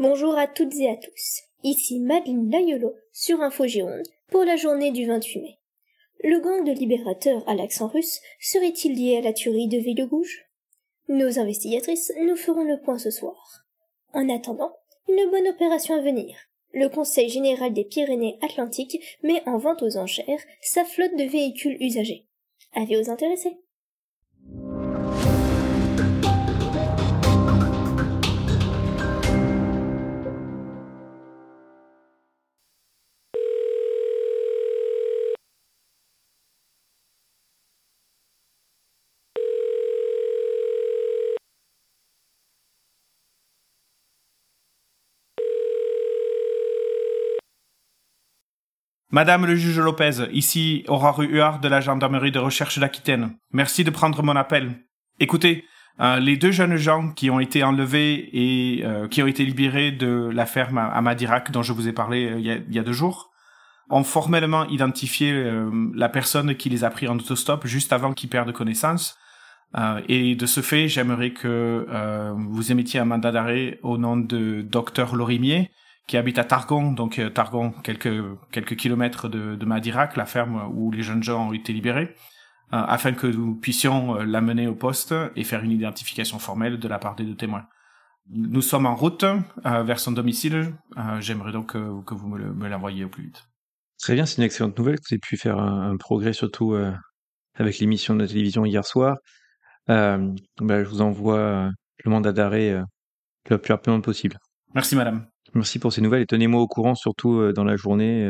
Bonjour à toutes et à tous, ici Madeleine Layolo sur Info Gironde pour la journée du 28 mai. Le gang de libérateurs à l'accent russe serait-il lié à la tuerie de Villegouge ? Nos investigatrices nous feront le point ce soir. En attendant, une bonne opération à venir. Le Conseil général des Pyrénées-Atlantiques met en vente aux enchères sa flotte de véhicules usagés. Avis aux intéressés. Madame le juge Lopez, ici Aurore Huard de la gendarmerie de recherche d'Aquitaine. Merci de prendre mon appel. Écoutez, les deux jeunes gens qui ont été enlevés et qui ont été libérés de la ferme à Madirac dont je vous ai parlé il y a 2 jours ont formellement identifié la personne qui les a pris en autostop juste avant qu'ils perdent connaissance. Et de ce fait, j'aimerais que vous émettiez un mandat d'arrêt au nom de Docteur Lorimier, qui habite à Targon, donc Targon, quelques kilomètres de Madirac, la ferme où les jeunes gens ont été libérés, afin que nous puissions l'amener au poste et faire une identification formelle de la part des 2 témoins. Nous sommes en route vers son domicile. J'aimerais donc que vous me l'envoyiez au plus vite. Très bien, c'est une excellente nouvelle que vous ayez pu faire un progrès, surtout avec l'émission de la télévision hier soir. Je vous envoie le mandat d'arrêt le plus rapidement possible. Merci, madame. Merci pour ces nouvelles et tenez-moi au courant, surtout dans la journée.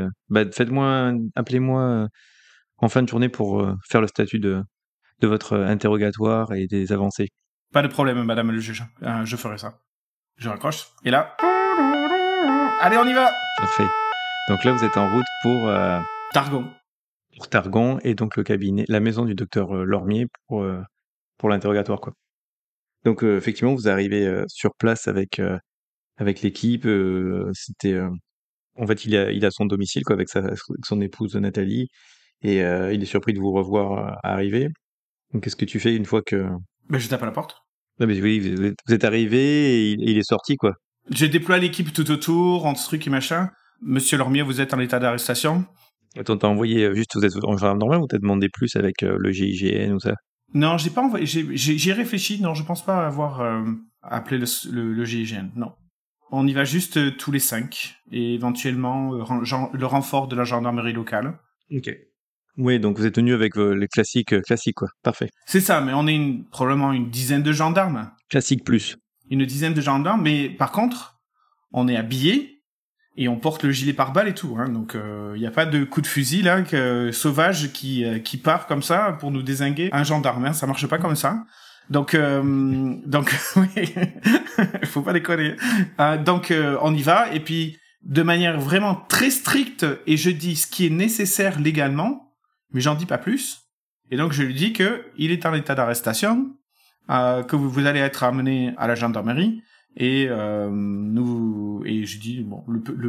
Appelez-moi en fin de journée pour faire le statut de votre interrogatoire et des avancées. Pas de problème, madame le juge. Je ferai ça. Je raccroche. Et là... Allez, on y va. Parfait. Donc là, vous êtes en route pour... Targon. Pour Targon et donc le cabinet, la maison du docteur Lormier pour l'interrogatoire, quoi. Donc effectivement, vous arrivez sur place avec l'équipe. C'était... En fait, il a son domicile, quoi, avec son épouse Nathalie. Et il est surpris de vous revoir arriver. Donc, qu'est-ce que tu fais une fois que... Je tape à la porte. Non, mais oui, vous êtes arrivé et il est sorti, quoi. Je déploie l'équipe tout autour, entre trucs et machin. Monsieur Lormier, vous êtes en état d'arrestation. Attends, t'as envoyé juste, vous êtes en gendarme normal ou t'as demandé plus avec le GIGN ou ça? Non, j'ai pas envoyé, j'ai réfléchi, non, je pense pas avoir appelé le GIGN, non. On y va juste tous les 5, et éventuellement le renfort de la gendarmerie locale. Ok. Oui, donc vous êtes venu avec les classiques, quoi. Parfait. C'est ça, mais on est probablement une dizaine de gendarmes. Classique plus. Une dizaine de gendarmes, mais par contre, on est habillés, et on porte le gilet pare-balles et tout, hein, donc y a pas de coup de fusil là sauvage qui part comme ça pour nous dézinguer un gendarme, hein, ça marche pas comme ça. Donc oui, faut pas déconner. Donc on y va et puis de manière vraiment très stricte et je dis ce qui est nécessaire légalement, mais j'en dis pas plus. Et donc je lui dis que il est en état d'arrestation, que vous allez être amené à la gendarmerie. Et je dis bon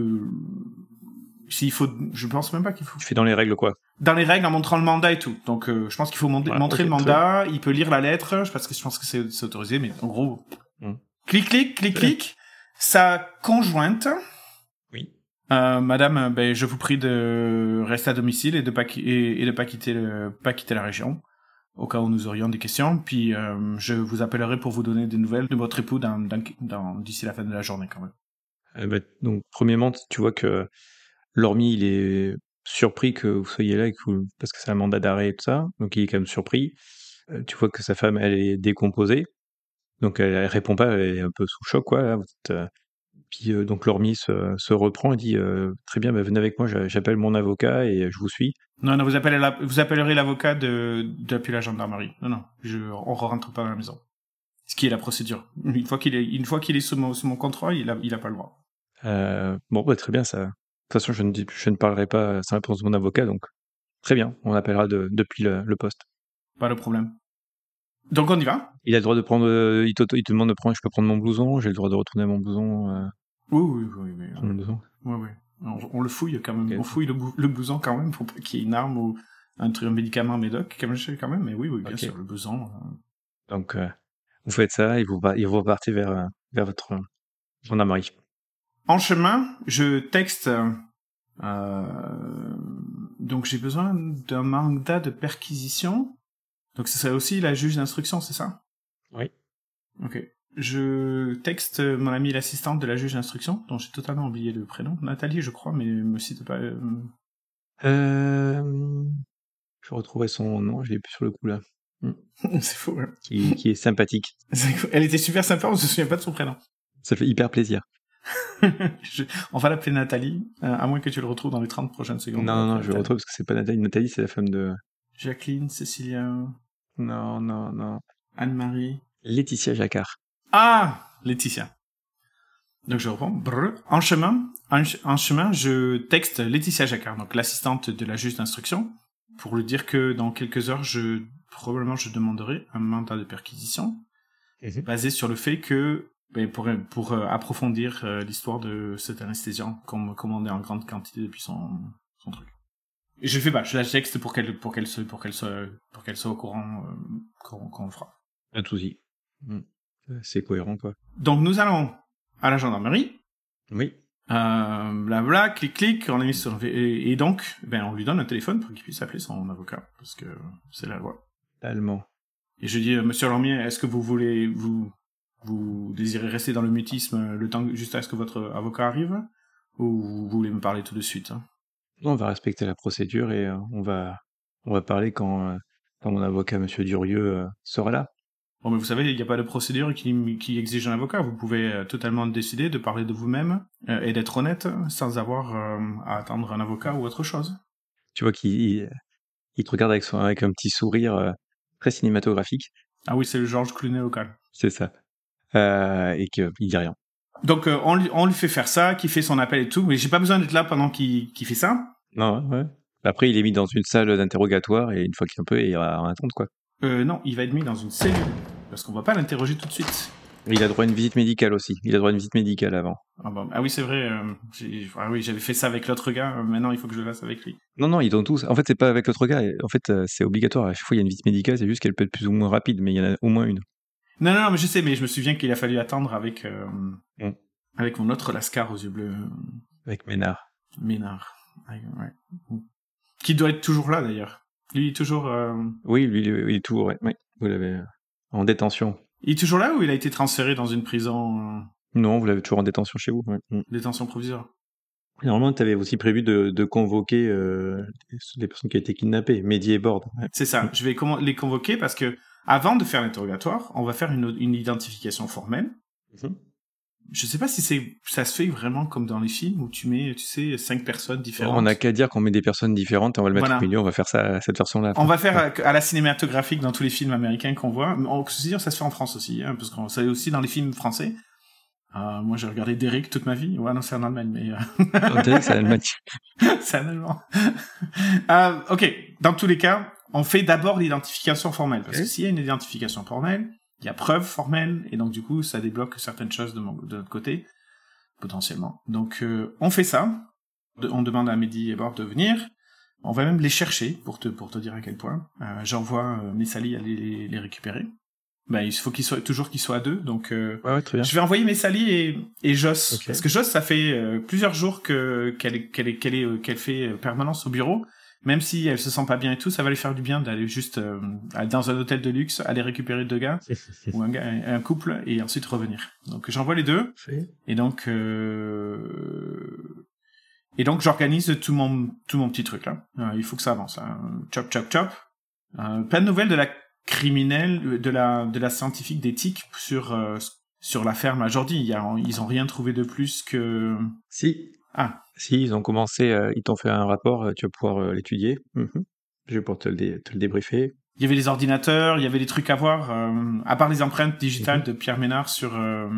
s'il faut, je pense même pas qu'il faut. Tu fais dans les règles quoi. Dans les règles en montrant le mandat et tout. Donc je pense qu'il faut montrer le mandat. Il peut lire la lettre parce que je pense que c'est autorisé, mais en gros, clic. Sa conjointe. Oui. Madame, je vous prie de rester à domicile et de pas quitter la région. Au cas où nous aurions des questions, puis je vous appellerai pour vous donner des nouvelles de votre époux d'ici la fin de la journée quand même. Donc premièrement, tu vois que Lormier, il est surpris que vous soyez là parce que c'est un mandat d'arrêt et tout ça, donc il est quand même surpris. Tu vois que sa femme, elle est décomposée, donc elle répond pas, elle est un peu sous choc, quoi. Là, puis donc Lormier se reprend et dit très bien, venez avec moi, j'appelle mon avocat et je vous suis. Non, vous appellerez l'avocat depuis la gendarmerie. Non, on rentre pas dans la maison. Ce qui est la procédure. Une fois qu'il est sous mon contrôle, il a pas le droit. Très bien, ça. De toute façon, je ne parlerai pas sans réponse de mon avocat, donc très bien, on appellera depuis le poste. Pas de problème. Donc on y va. Il a le droit de prendre, il te demande de prendre, je peux prendre mon blouson, j'ai le droit de retourner mon blouson. Oui. Mon blouson. Oui. On le fouille quand même. Okay. On fouille le blouson quand même pour pas qu'il y ait une arme ou un médicament médoc quand même. Mais oui, bien sûr, le blouson. Donc vous faites ça et vous repartez vers votre gendarmerie. En chemin, je texte. Donc j'ai besoin d'un mandat de perquisition. Donc ce serait aussi la juge d'instruction, c'est ça? Oui. Ok. Je texte mon amie l'assistante de la juge d'instruction, dont j'ai totalement oublié le prénom. Nathalie, je crois, mais me cite pas. Je retrouvais son nom, je l'ai plus sur le coup là. C'est fou, hein. Qui est sympathique. Elle était super sympa, on se souvient pas de son prénom. Ça fait hyper plaisir. On va l'appeler Nathalie, à moins que tu le retrouves dans les 30 prochaines secondes. Non, je le retrouve parce que c'est pas Nathalie. Nathalie, c'est la femme de... Jacqueline, Cécilia... Non. Anne-Marie... Laetitia Jacquard. Ah, Laetitia. Donc je reprends. En chemin, je texte Laetitia Jacquard, donc l'assistante de la juge d'instruction, pour lui dire que dans quelques heures, probablement je demanderai un mandat de perquisition, basé sur le fait que, pour approfondir l'histoire de cet anesthésiant qu'on me commandait en grande quantité depuis son truc. Et je fais je la texte pour qu'elle soit au courant qu'on le fera. Pas de souci. C'est cohérent, quoi. Donc nous allons à la gendarmerie. Oui. Blabla, clic, on l'a mis sur... Et donc, on lui donne un téléphone pour qu'il puisse appeler son avocat, parce que c'est la loi. Allemand. Et je dis, Monsieur Lormier, est-ce que vous désirez rester dans le mutisme le temps juste à ce que votre avocat arrive, ou vous voulez me parler tout de suite, hein? On va respecter la procédure et on va parler quand mon avocat, Monsieur Durieux, sera là. Bon, mais vous savez, il n'y a pas de procédure qui exige un avocat. Vous pouvez totalement décider de parler de vous-même et d'être honnête sans avoir à attendre un avocat ou autre chose. Tu vois qu'il te regarde avec un petit sourire très cinématographique. Ah oui, c'est le Georges Clooney local. C'est ça. Et qu'il dit rien. Donc on lui fait faire ça, qu'il fait son appel et tout, mais j'ai pas besoin d'être là pendant qu'il fait ça. Non, ouais. Après, il est mis dans une salle d'interrogatoire et une fois qu'il peut, il va en attendre, quoi. Non, il va être mis dans une cellule, parce qu'on va pas l'interroger tout de suite. Il a droit à une visite médicale aussi. Il a droit à une visite médicale avant. Ah oui, c'est vrai. J'avais fait ça avec l'autre gars. Maintenant, il faut que je le fasse avec lui. Non, ils ont tous. En fait, c'est pas avec l'autre gars. En fait, c'est obligatoire. À chaque fois, il y a une visite médicale. C'est juste qu'elle peut être plus ou moins rapide, mais il y en a au moins une. Non, mais je sais. Mais je me souviens qu'il a fallu attendre avec mon autre lascar aux yeux bleus. Avec Ménard. Ouais. Qui doit être toujours là, d'ailleurs. Lui, il est toujours... Oui, lui, il est toujours... Ouais. Vous l'avez en détention. Il est toujours là ou il a été transféré dans une prison Non, vous l'avez toujours en détention chez vous. Ouais. Détention provisoire. Normalement, tu avais aussi prévu de convoquer les personnes qui ont été kidnappées, Mehdi et Borde. Ouais. C'est ça. Je vais les convoquer parce que avant de faire l'interrogatoire, on va faire une identification formelle. Je sais pas si ça se fait vraiment comme dans les films où tu mets, 5 personnes différentes. On n'a qu'à dire qu'on met des personnes différentes et on va le mettre au milieu, on va faire ça, cette version-là. On va faire à la cinématographique dans tous les films américains qu'on voit. Ça se fait en France aussi, hein, parce qu'on c'est aussi dans les films français. Moi, j'ai regardé Derrick toute ma vie. Ouais, non, c'est en Allemagne, mais... Derrick, c'est en Allemagne. C'est en allemand. Ok, dans tous les cas, on fait d'abord l'identification formelle. Parce que s'il y a une identification formelle, il y a preuve formelle, et donc du coup, ça débloque certaines choses de notre côté, potentiellement. Donc, on fait ça. On demande à Mehdi et Bord de venir. On va même les chercher, pour te dire à quel point. J'envoie Messali aller les récupérer. Il faut qu'ils soient à deux, donc ouais, très bien. Je vais envoyer Messali et Joss. Okay. Parce que Joss, ça fait plusieurs jours qu'elle fait permanence au bureau. Même si elle se sent pas bien et tout, ça va lui faire du bien d'aller juste dans un hôtel de luxe, aller récupérer 2 gars ou un couple et ensuite revenir. Donc j'envoie les deux. Et donc j'organise tout mon petit truc là. Il faut que ça avance. Hein. Chop. Pas de nouvelles de la criminelle, de la scientifique d'éthique sur la ferme à Jordi. Ils ont rien trouvé de plus que... Si. Ah. Si, ils ont commencé, ils t'ont fait un rapport, tu vas pouvoir l'étudier. Je vais pouvoir te le débriefer. Il y avait les ordinateurs, il y avait des trucs à voir, à part les empreintes digitales de Pierre Ménard sur le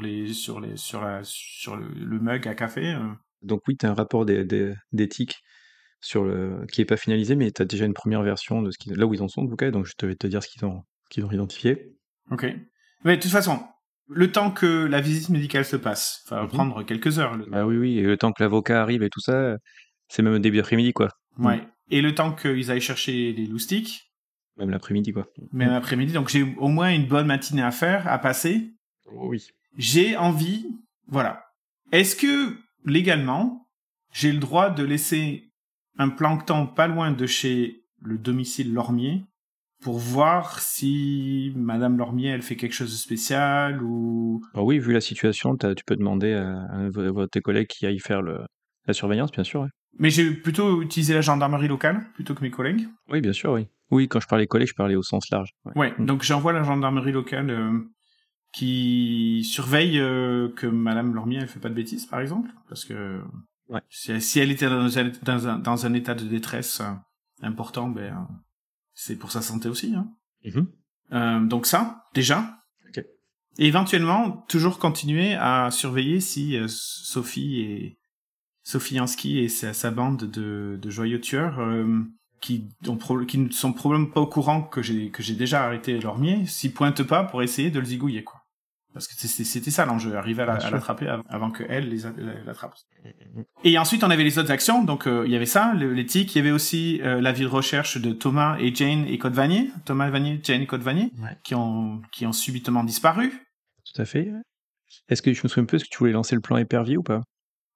mug à café. Donc oui, t'as un rapport d'éthique qui est pas finalisé, mais t'as déjà une première version de là où ils en sont, en tout cas, donc je vais te dire ce qu'ils ont identifié. Ok. Mais de toute façon, le temps que la visite médicale se passe, ça va prendre quelques heures. Ah oui, et le temps que l'avocat arrive et tout ça, c'est même au début d'après-midi, quoi. Ouais. Et le temps qu'ils aillent chercher les loustiques. Même l'après-midi, quoi. Même l'après-midi, donc j'ai au moins une bonne matinée à passer. Oui. J'ai envie, voilà. est-ce que, légalement, j'ai le droit de laisser un plancton pas loin de chez le domicile Lormier pour voir si Madame Lormier, elle fait quelque chose de spécial ou... Alors oui, vu la situation, tu peux demander à un de tes collègues qui aille faire la surveillance, bien sûr. Ouais. Mais j'ai plutôt utilisé la gendarmerie locale plutôt que mes collègues. Oui, bien sûr, oui. Oui, quand je parlais collègues, je parlais au sens large. Ouais, donc j'envoie la gendarmerie locale qui surveille que Madame Lormier, elle fait pas de bêtises, par exemple, parce que si elle était dans un état de détresse important, c'est pour sa santé aussi. Hein. Donc ça, déjà. Okay. Et éventuellement, toujours continuer à surveiller si Sophie Yansky et sa bande de joyeux tueurs qui ne sont probablement pas au courant que j'ai déjà arrêté Lormier, s'y pointent pas pour essayer de le zigouiller, quoi. Parce que c'était ça l'enjeu, arriver à l'attraper avant que elle l'attrape. Et ensuite, on avait les autres actions, donc il y avait ça, l'éthique, il y avait aussi l'avis de recherche de Thomas et Jane et Code Vanier, Thomas Vanier, Jane et Code Vanier, qui ont subitement disparu. Tout à fait. Est-ce que je me souviens un peu, est-ce que tu voulais lancer le plan épervier ou pas?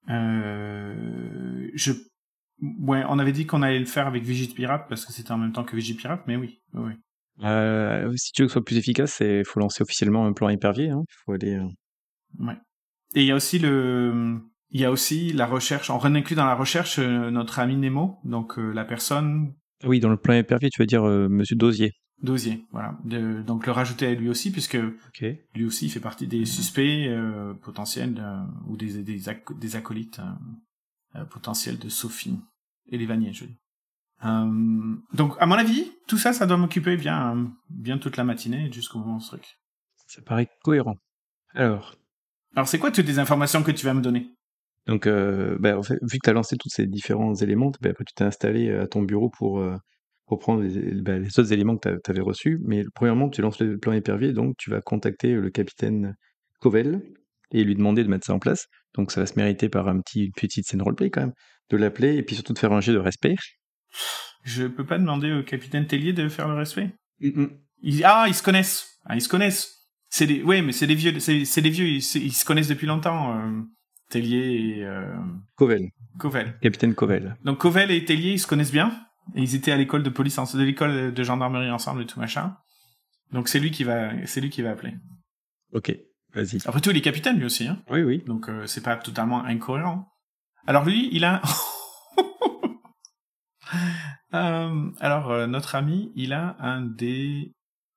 Ouais, on avait dit qu'on allait le faire avec Vigipirate parce que c'était en même temps que Vigipirate, mais oui. Si tu veux que ce soit plus efficace, il faut lancer officiellement un plan épervier. Hein. Faut aller. Ouais. Et il y a aussi la recherche. On inclut dans la recherche notre ami Nemo, donc la personne. Oui, dans le plan épervier, tu veux dire Monsieur Dosier. Dosier, voilà. Donc le rajouter à lui aussi, puisque lui aussi il fait partie des suspects potentiels ou des acolytes potentiels de Sophie et les Vanier, je dis. Donc, à mon avis, tout ça, ça doit m'occuper bien toute la matinée jusqu'au moment de ce truc. Ça paraît cohérent. Alors, c'est quoi toutes les informations que tu vas me donner? Donc, en fait, vu que tu as lancé tous ces différents éléments, après tu t'es installé à ton bureau pour prendre les autres éléments que tu avais reçus. Mais premièrement, tu lances le plan épervier, donc tu vas contacter le capitaine Covell et lui demander de mettre ça en place. Donc ça va se mériter par une petite scène roleplay quand même, de l'appeler et puis surtout de faire un jet de respect. Je peux pas demander au capitaine Tellier de faire le respect? Ils se connaissent. Ils se connaissent. Mais c'est des vieux. C'est des vieux. Ils se connaissent depuis longtemps. Tellier et Covell. Covell. Capitaine Covell. Donc Covell et Tellier, ils se connaissent bien. Et ils étaient à l'école de police, de l'école de gendarmerie ensemble et tout machin. Donc c'est lui qui va appeler. Ok, vas-y. Après tout, il est capitaine lui aussi. Hein. Oui. Donc c'est pas totalement incohérent. Alors lui, il a. Notre ami, il a un dé.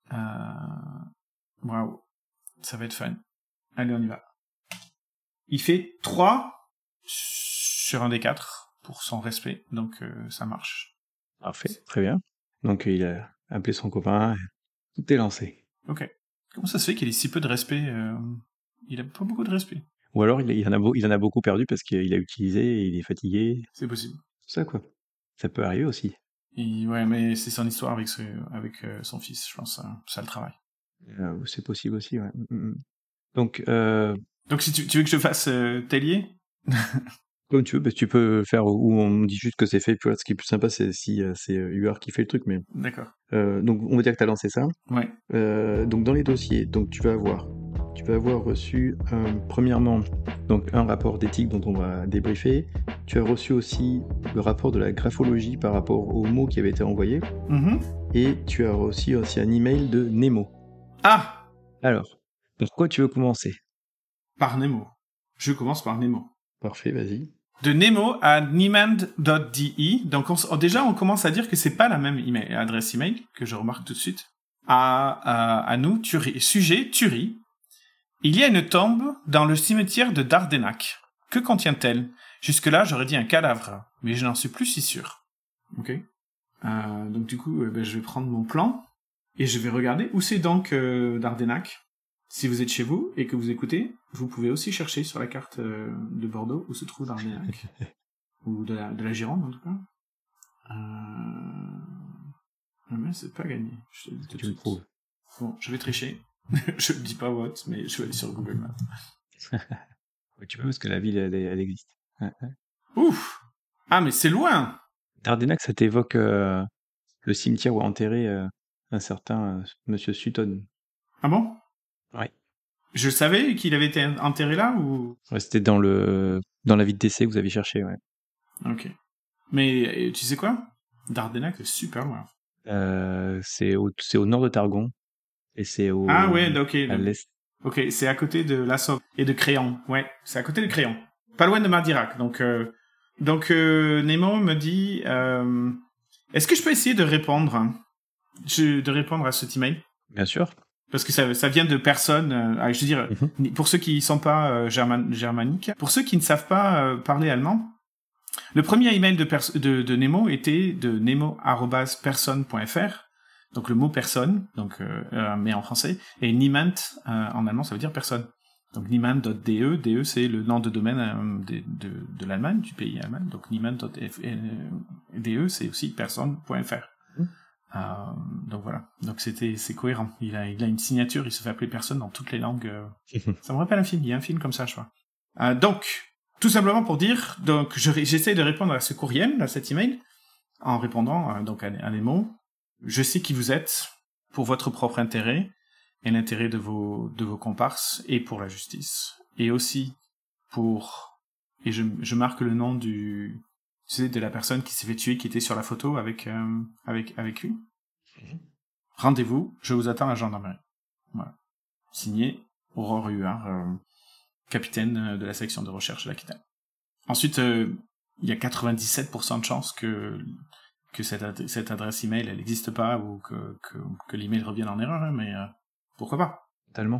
Waouh, ça va être fun. Allez, on y va. Il fait 3 sur un des 4 pour son respect, donc ça marche. Parfait, très bien. Donc il a appelé son copain, tout est lancé. Ok. Comment ça se fait qu'il ait si peu de respect Il a pas beaucoup de respect. Ou alors il en a beaucoup perdu parce qu'il a utilisé et il est fatigué. C'est possible. C'est ça quoi. Ça peut arriver aussi. Ouais, mais c'est son histoire avec son fils, je pense. Ça le travail. C'est possible aussi, ouais. Donc si tu veux que je fasse Tellier Comme tu veux, tu peux faire où on dit juste que c'est fait, puis ce qui est plus sympa, c'est si c'est UR qui fait le truc, mais... D'accord. Donc on va dire que tu as lancé ça. Ouais. Donc dans les dossiers, donc tu vas avoir reçu premièrement donc un rapport d'éthique dont on va débriefer. Tu as reçu aussi le rapport de la graphologie par rapport aux mots qui avaient été envoyés. Et tu as reçu aussi un email de Nemo. Ah! Alors, par quoi tu veux commencer? Par Nemo. Je commence par Nemo. Parfait, vas-y. De Nemo à niemand.de. Donc déjà, on commence à dire que c'est pas la même adresse email, que je remarque tout de suite. À nous, sujet, tuerie. Il y a une tombe dans le cimetière de Dardenac. Que contient-elle? Jusque-là, j'aurais dit un cadavre, mais je n'en suis plus si sûr. Ok. Donc du coup, je vais prendre mon plan et je vais regarder où c'est donc Dardenac. Si vous êtes chez vous et que vous écoutez, vous pouvez aussi chercher sur la carte de Bordeaux où se trouve Dardenac. Ou de la Gironde, en tout cas. Mais c'est pas gagné. Je te le dis tout de suite. Bon, je vais tricher. Je le dis pas what, mais je vais aller sur Google Maps. Oui, tu peux, parce que la ville, elle existe. Ouf! Ah, mais c'est loin! Dardenac, ça t'évoque le cimetière où a enterré un certain Monsieur Sutton. Ah bon? Ouais. Je savais qu'il avait été enterré là ou... Ouais, c'était dans la vie de décès que vous avez cherché, ouais. Ok. Mais tu sais quoi? Dardenac, c'est super loin. C'est au nord de Targon et c'est Ah ouais, ok. à l'est. Ok, c'est à côté de La Somme et de Créon. Ouais, c'est à côté de Créon. Pas loin de Mardirac. Donc Nemo me dit... est-ce que je peux essayer de répondre de répondre à cet email? Bien sûr. Parce que ça vient de personnes... je veux dire, pour ceux qui sont pas germaniques, pour ceux qui ne savent pas parler allemand, le premier email de Nemo était de nemo@personne.fr. Donc le mot personne, donc mais en français, et niemand en allemand ça veut dire personne. Donc niemand.de, DE c'est le nom de domaine de l'Allemagne, du pays allemand. Donc niemand.de c'est aussi personne.fr. Donc voilà, donc c'est cohérent. Il a une signature, il se fait appeler personne dans toutes les langues. Ça me rappelle un film, il y a un film comme ça, je crois. Donc tout simplement pour dire, donc j'essaie de répondre à ce courriel, à cet email, en répondant donc à Nemo. Je sais qui vous êtes pour votre propre intérêt et l'intérêt de vos comparses et pour la justice. Et aussi pour... Et je marque le nom de la personne qui s'est fait tuer, qui était sur la photo avec lui. Rendez-vous, je vous attends à la gendarmerie. Voilà. Signé Aurore Huard, capitaine de la section de recherche de l'Aquitaine. Ensuite, il y a 97% de chances que cette adresse email elle n'existe pas ou que l'email revienne en erreur, mais pourquoi pas. Totalement.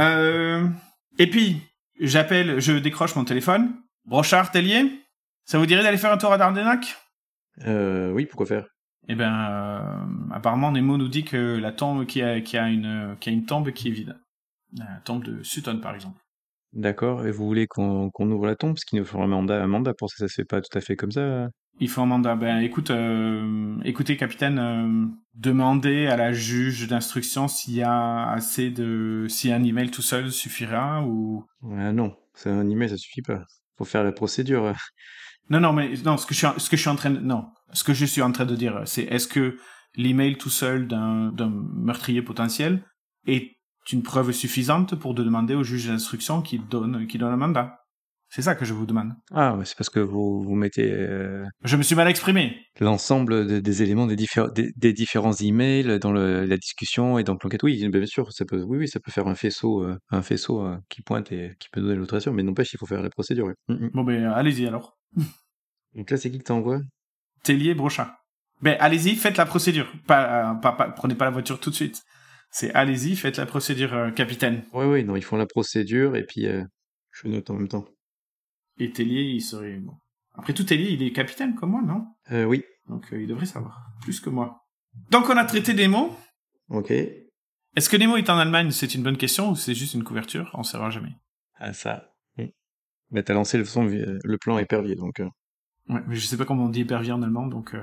Et puis je décroche mon téléphone. Brochard, Tellier, ça vous dirait d'aller faire un tour à Dardenac? Oui, pourquoi faire? Eh ben, apparemment Nemo nous dit que la tombe qu'il y a une tombe qui est vide. La tombe de Sutton par exemple. D'accord. Et vous voulez qu'on ouvre la tombe, parce qu'il nous faut un mandat pour ça se fait pas tout à fait comme ça. Il faut un mandat. Ben, écoutez, capitaine, demandez à la juge d'instruction s'il y a si un email tout seul suffira ou... Non, c'est un email, ça suffit pas. Faut faire la procédure. Non, mais non, ce que je suis en train de dire, c'est est-ce que l'email tout seul d'un meurtrier potentiel est une preuve suffisante pour demander au juge d'instruction qu'il donne un mandat? C'est ça que je vous demande. Ah, c'est parce que vous mettez Je me suis mal exprimé. l'ensemble des éléments des différents emails dans la discussion et donc l'enquête. Oui, bien sûr, ça peut faire un faisceau qui pointe et qui peut donner l'autorisation, mais n'empêche, il faut faire la procédure. Oui. Bon, ben, allez-y alors. Donc là, c'est qui que t'envoie? Tellier, Brochard. Ben, allez-y, faites la procédure. Prenez pas la voiture tout de suite. C'est allez-y, faites la procédure, capitaine. Oui, non, ils font la procédure et puis je note en même temps. Et Tellier, il serait... Bon. Après tout, Tellier, il est capitaine comme moi, non? Oui. Donc, il devrait savoir. Plus que moi. Donc, on a traité des mots. Ok. Est-ce que Nemo est en Allemagne? C'est une bonne question ou c'est juste une couverture? On ne saura jamais. Ah, ça. Bah, t'as lancé le plan épervier, donc... Ouais, mais je sais pas comment on dit épervier en allemand, donc...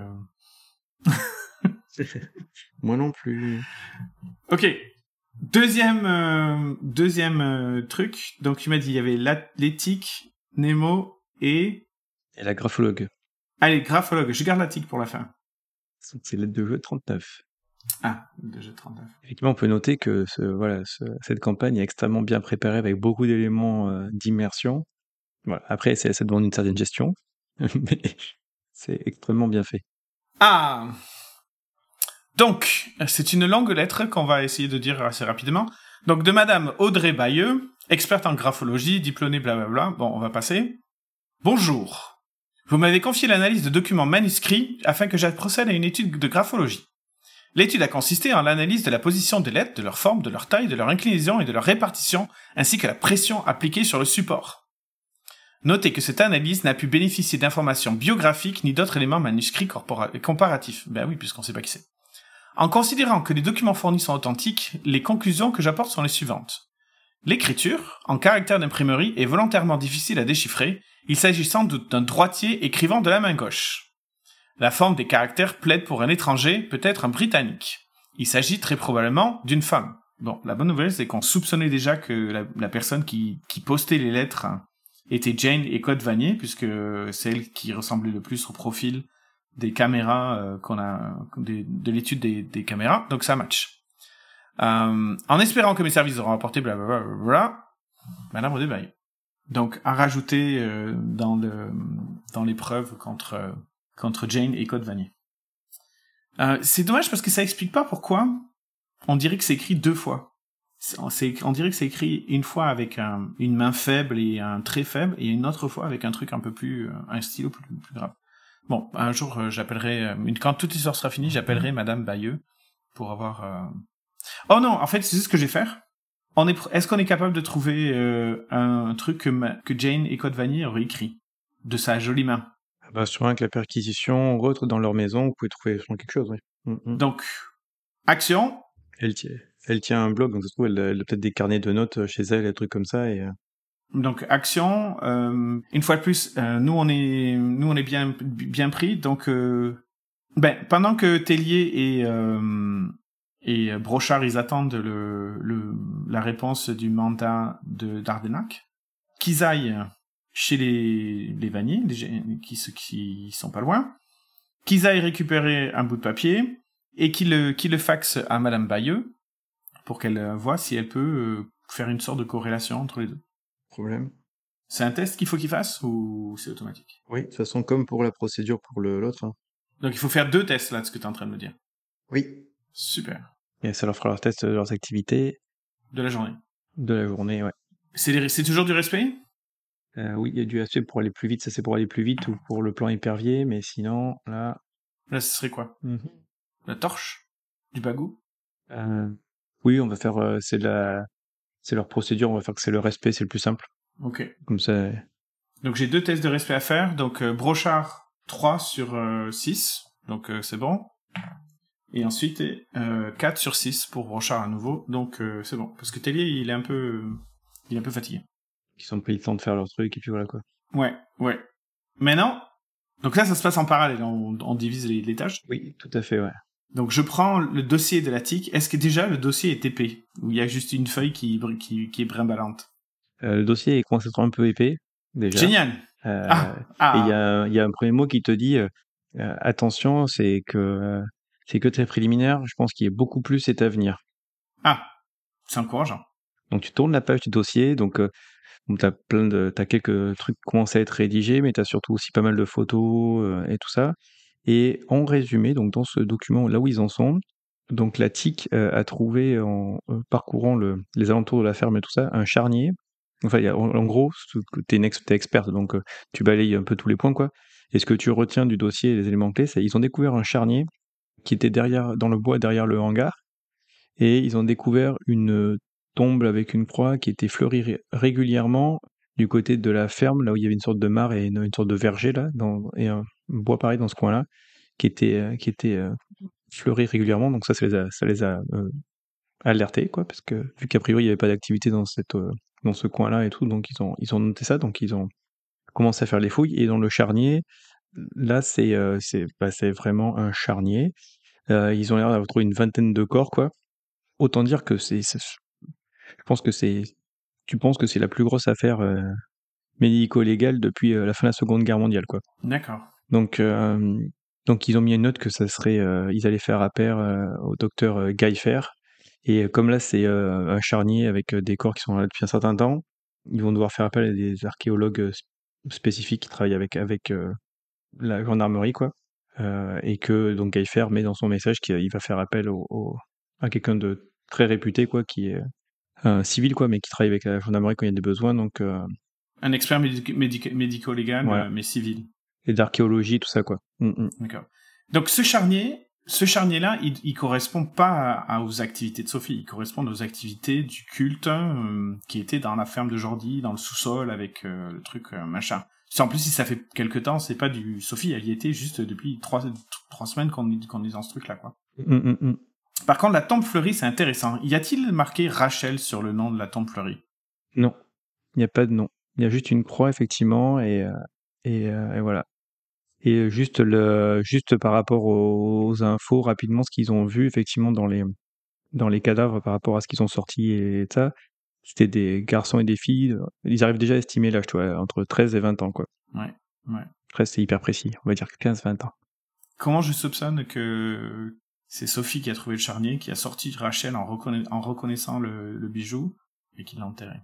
Moi non plus. Ok. Deuxième truc. Donc, tu m'as dit, il y avait l'éthique, Nemo et... Et la graphologue. Allez, graphologue. Je garde l'éthique pour la fin. C'est l'aide de jeu 39. Ah, de jeu 39. Effectivement, on peut noter que cette campagne est extrêmement bien préparée avec beaucoup d'éléments d'immersion. Voilà. Après, ça demande une certaine gestion, mais c'est extrêmement bien fait. Ah! Donc, c'est une longue lettre qu'on va essayer de dire assez rapidement. Donc, de Madame Audrey Bayeux, experte en graphologie, diplômée, blablabla. Bon, on va passer. Bonjour. Vous m'avez confié l'analyse de documents manuscrits afin que je procède à une étude de graphologie. L'étude a consisté en l'analyse de la position des lettres, de leur forme, de leur taille, de leur inclinaison et de leur répartition, ainsi que la pression appliquée sur le support. Notez que cette analyse n'a pu bénéficier d'informations biographiques ni d'autres éléments manuscrits comparatifs. Ben oui, puisqu'on sait pas qui c'est. En considérant que les documents fournis sont authentiques, les conclusions que j'apporte sont les suivantes. L'écriture, en caractère d'imprimerie, est volontairement difficile à déchiffrer. Il s'agit sans doute d'un droitier écrivant de la main gauche. La forme des caractères plaide pour un étranger, peut-être un Britannique. Il s'agit très probablement d'une femme. Bon, la bonne nouvelle, c'est qu'on soupçonnait déjà que la personne qui postait les lettres était Jane Écotte Vanier, puisque c'est elle qui ressemblait le plus au profil des caméras qu'on a de l'étude des caméras, donc ça match. En espérant que mes services auront apporté blablabla, Madame Odebayo. Donc, à rajouter dans l'épreuve contre Jane et Code Vanier. C'est dommage parce que ça explique pas pourquoi on dirait que c'est écrit 2 fois. On dirait que c'est écrit une fois avec une main faible et un trait faible, et une autre fois avec un truc un peu plus, un stylo plus grave. Bon, un jour, j'appellerai, quand toute l'histoire sera finie, j'appellerai Madame Bayeux pour avoir... Oh non, en fait, c'est ce que je vais faire. Est-ce qu'on est capable de trouver un truc que Jane et Code Vanille auraient écrit de sa jolie main? Bah, sûrement avec la perquisition ou autre dans leur maison, vous pouvez trouver quelque chose, oui. Donc, action. Elle tient un blog, donc ça se trouve, elle a peut-être des carnets de notes chez elle, des trucs comme ça. Donc, action. Une fois de plus, nous on est bien pris. Donc, pendant que Tellier et Brochard, ils attendent la réponse du mandat d'Ardenac, qu'ils aillent chez les Vanier, qui sont pas loin, qu'ils aillent récupérer un bout de papier et qu'ils le faxent à Madame Bayeux pour qu'elle voit si elle peut faire une sorte de corrélation entre les deux. Problème. C'est un test qu'il faut qu'il fasse ou c'est automatique? Oui, de toute façon, comme pour la procédure pour l'autre. Hein. Donc il faut faire 2 tests là, de ce que tu es en train de me dire. Oui. Super. Et ça leur fera leur test de leurs activités. De la journée. De la journée, ouais. C'est toujours du respect? Oui, il y a du aspect pour aller plus vite, ça c'est pour aller plus vite ou pour le plan épervier, mais sinon, là... Là, ce serait quoi? La torche? Du bagou? Oui, on va faire... c'est leur procédure, on va faire que c'est le respect, c'est le plus simple. Ok. Comme ça... Donc j'ai 2 tests de respect à faire. Donc Brochard, 3 sur 6. Donc c'est bon. Et ensuite 4 sur 6 pour Brochard à nouveau. Donc c'est bon. Parce que Tellier, il est un peu fatigué. Ils ont pris le temps de faire leur truc et puis voilà quoi. Ouais. Maintenant, donc là ça se passe en parallèle. On divise les tâches. Oui, tout à fait, ouais. Donc je prends le dossier de la TIC. Est-ce que déjà le dossier est épais? Ou il y a juste une feuille qui est brimballante? Le dossier est commencé à être un peu épais, déjà. Génial. Et il y a un premier mot qui te dit attention, c'est que très préliminaire, je pense qu'il y a beaucoup plus est à venir. Ah, c'est encourageant. Donc tu tournes la page du dossier, donc t'as quelques trucs qui commencent à être rédigés, mais t'as surtout aussi pas mal de photos et tout ça. Et en résumé, donc dans ce document, là où ils en sont, donc la TIC a trouvé en parcourant les alentours de la ferme et tout ça, un charnier. Enfin, en gros, t'es experte, donc tu balayes un peu tous les points, quoi. Et ce que tu retiens du dossier et les éléments clés, c'est ils ont découvert un charnier qui était dans le bois derrière le hangar, et ils ont découvert une tombe avec une croix qui était fleurie régulièrement du côté de la ferme, là où il y avait une sorte de mare et une sorte de verger, là, et un bois pareil dans ce coin-là, qui était fleuri régulièrement. Donc ça les a alertés, quoi, parce que vu qu'a priori il n'y avait pas d'activité dans ce coin-là et tout, donc ils ont noté ça, donc ils ont commencé à faire les fouilles. Et dans le charnier, là c'est vraiment un charnier. Ils ont l'air d'avoir trouvé une vingtaine de corps, quoi. Autant dire que je pense que tu penses que c'est la plus grosse affaire médico-légale depuis la fin de la Seconde Guerre mondiale, quoi. D'accord. Donc ils ont mis une note que ça serait, ils allaient faire appel au docteur Geifer. Et comme là c'est un charnier avec des corps qui sont là depuis un certain temps, ils vont devoir faire appel à des archéologues spécifiques qui travaillent avec la gendarmerie, quoi. Et que donc Geifer met dans son message qu'il va faire appel à quelqu'un de très réputé, quoi, qui est un civil, quoi, mais qui travaille avec la gendarmerie quand il y a des besoins. Donc un expert médico-légal, voilà. Mais civil. Et d'archéologie, tout ça, quoi. D'accord. Donc ce charnier-là, il correspond pas aux activités de Sophie, il correspond aux activités du culte qui était dans la ferme de Jordi, dans le sous-sol avec le truc machin. En plus, si ça fait quelque temps, c'est pas du Sophie, elle y était juste depuis 3 semaines qu'on est dans ce truc-là, quoi. Par contre, la tombe fleurie, c'est intéressant. Y a-t-il marqué Rachel sur le nom de la tombe fleurie? Non, il n'y a pas de nom. Il y a juste une croix, effectivement, et voilà. Et juste par rapport aux infos, rapidement, ce qu'ils ont vu, effectivement, dans les cadavres par rapport à ce qu'ils ont sorti et ça, c'était des garçons et des filles. Ils arrivent déjà à estimer l'âge, tu vois, entre 13 et 20 ans, quoi. Ouais. 13, c'est hyper précis. On va dire 15-20 ans. Comment je soupçonne que c'est Sophie qui a trouvé le charnier, qui a sorti Rachel en reconnaissant le bijou, et qui l'a enterré.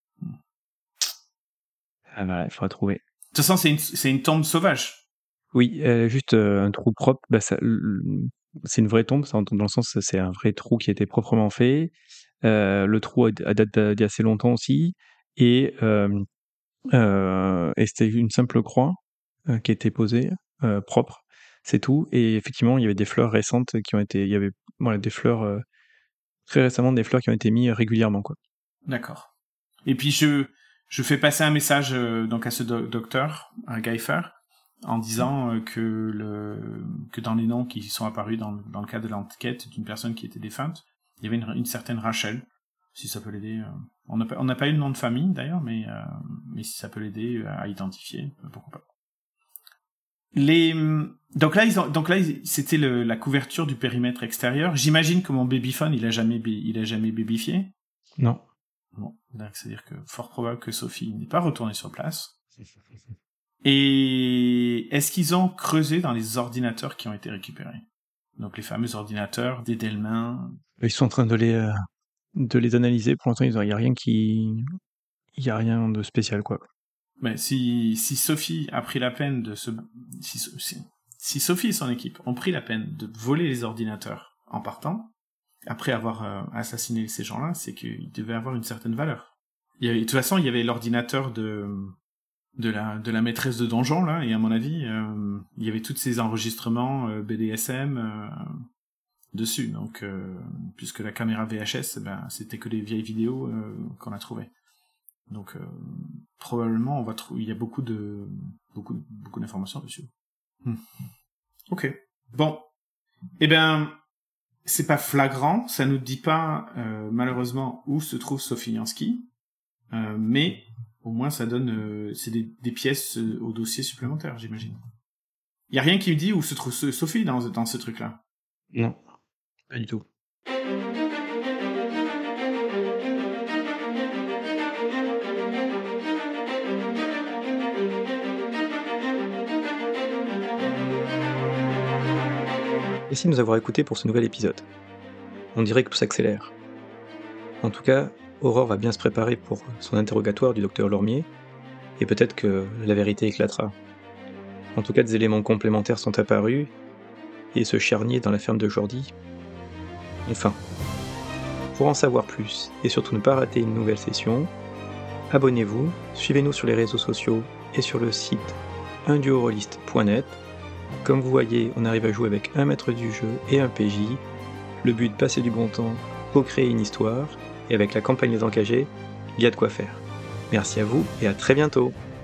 Ah voilà, il faudra trouver. De toute façon, c'est une tombe sauvage. Oui, juste un trou propre, c'est une vraie tombe, dans le sens c'est un vrai trou qui a été proprement fait. Le trou date d'il y a assez longtemps aussi, et c'était une simple croix qui était posée, propre, c'est tout. Et effectivement, il y avait des fleurs récentes il y avait des fleurs très récemment, des fleurs qui ont été mises régulièrement, quoi. D'accord. Et puis je fais passer un message donc à ce docteur, à Geifer, en disant que dans les noms qui sont apparus dans le cadre de l'enquête d'une personne qui était défunte, il y avait une certaine Rachel, si ça peut l'aider. On n'a pas eu le nom de famille d'ailleurs, mais si ça peut l'aider à identifier, pourquoi pas. Donc là, c'était la couverture du périmètre extérieur. J'imagine que mon babyphone, il a jamais babyfié. Non. Bon, c'est-à-dire que fort probable que Sophie n'est pas retournée sur place. Et est-ce qu'ils ont creusé dans les ordinateurs qui ont été récupérés? Donc les fameux ordinateurs d'Edelman. Ils sont en train de les analyser. Pour l'instant, il y a rien de spécial, quoi. Mais si Sophie a pris la peine de si Sophie et son équipe ont pris la peine de voler les ordinateurs en partant, après avoir assassiné ces gens-là, c'est qu'ils devaient avoir une certaine valeur. De toute façon, il y avait l'ordinateur de la maîtresse de donjon, là, et à mon avis, il y avait tous ces enregistrements BDSM dessus. Donc, puisque la caméra VHS, c'était que les vieilles vidéos qu'on a trouvées. Donc, probablement, on va trouver, il y a beaucoup d'informations dessus. Ok. Bon. Eh ben, c'est pas flagrant, ça nous dit pas, malheureusement, où se trouve Sophie Yansky, mais au moins ça donne, c'est des pièces au dossier supplémentaire, j'imagine. Il y a rien qui me dit où se trouve Sophie dans ce truc-là. Non, pas du tout. Merci de nous avoir écoutés pour ce nouvel épisode. On dirait que tout s'accélère. En tout cas, Aurore va bien se préparer pour son interrogatoire du docteur Lormier, et peut-être que la vérité éclatera. En tout cas, des éléments complémentaires sont apparus, et ce charnier dans la ferme de Jordi. Enfin, pour en savoir plus, et surtout ne pas rater une nouvelle session, abonnez-vous, suivez-nous sur les réseaux sociaux et sur le site unduorolist.net. Comme vous voyez, on arrive à jouer avec un maître du jeu et un PJ. Le but de passer du bon temps, co-créer une histoire, et avec la campagne Les Engagés, il y a de quoi faire. Merci à vous et à très bientôt.